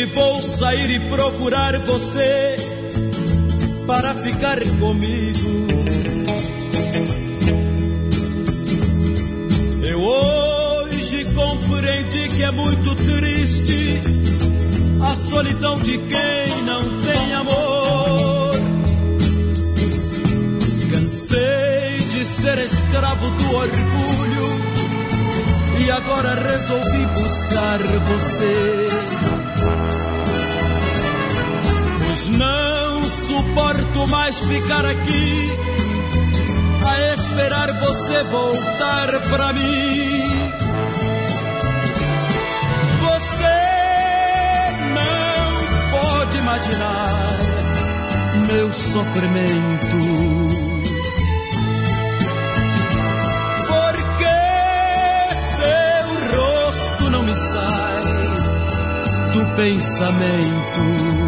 vou sair e procurar você para ficar comigo. Eu hoje compreendi que é muito triste a solidão de quem não tem amor. Cansei de ser escravo do orgulho e agora resolvi buscar você. Pois não suporto mais ficar aqui a esperar você voltar pra mim. Você não pode imaginar meu sofrimento, porque seu rosto não me sai do pensamento.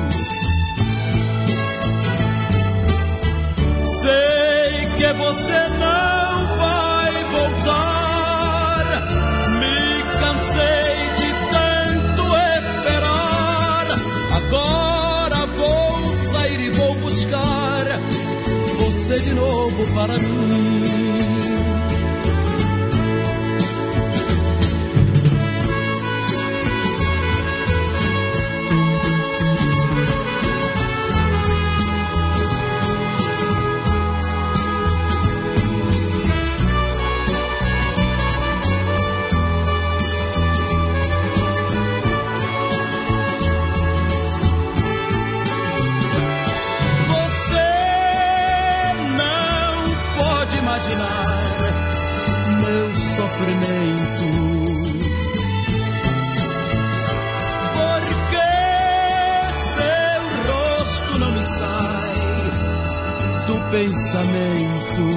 Que você não vai voltar. Me cansei de tanto esperar. Agora vou sair e vou buscar você de novo para mim. Porque seu rosto não me sai do pensamento.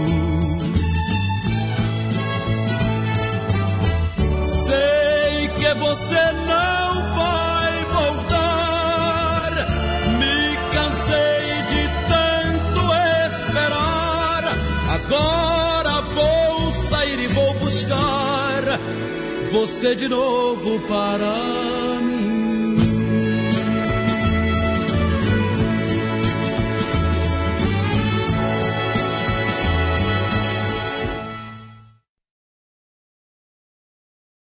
Sei que você não vai voltar. Me cansei de tanto esperar. Agora vou sair e vou buscar você de novo para mim.